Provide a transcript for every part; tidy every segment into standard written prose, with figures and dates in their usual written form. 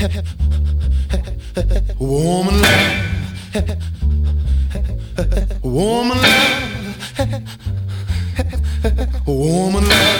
Woman love, woman love, woman love.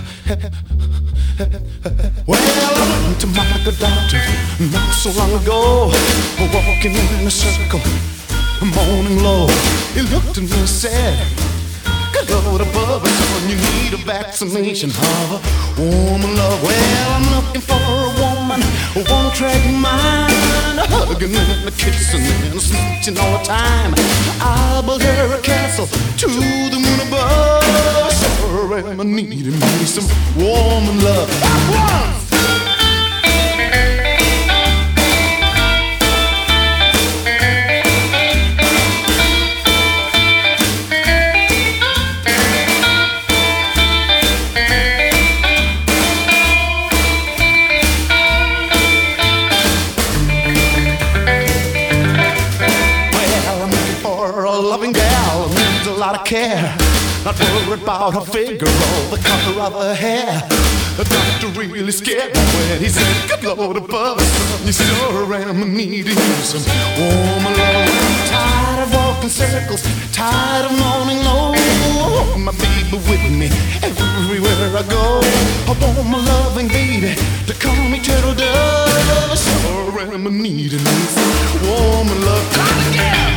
Well, I went to my doctor not so long ago, walking in a circle, moaning low. He looked at me and said, "Good Lord above us, son, you need a vaccination of a woman love." Well, I'm looking for a woman, a one-track mind, hugging and a kissing and a smooching all the time. I'll build her a castle to the moon above. Sure am I needing me some woman love. Loving gal needs a lot of care, not worried about her figure or the color of her hair. The doctor really scared me when he said, "Good Lord above us, you sure am needing you some woman love." I'm tired of walking circles, tired of moaning low. I want my baby with me everywhere I go. I want my loving baby to call me turtle dove. I sure am needing you some woman love. Time again.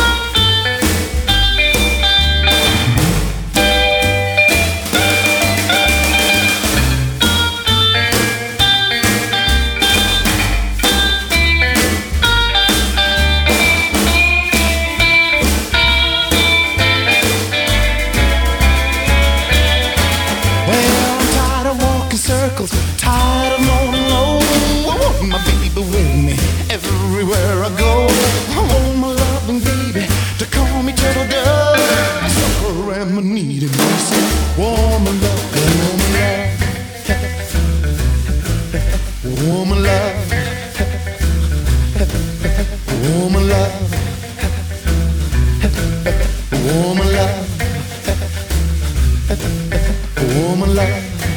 Tired of moaning low. I want my baby with me everywhere I go. I want my loving baby to call me turtle dove. I sure am needing me some woman love, woman love, woman love, woman love, woman love, woman love.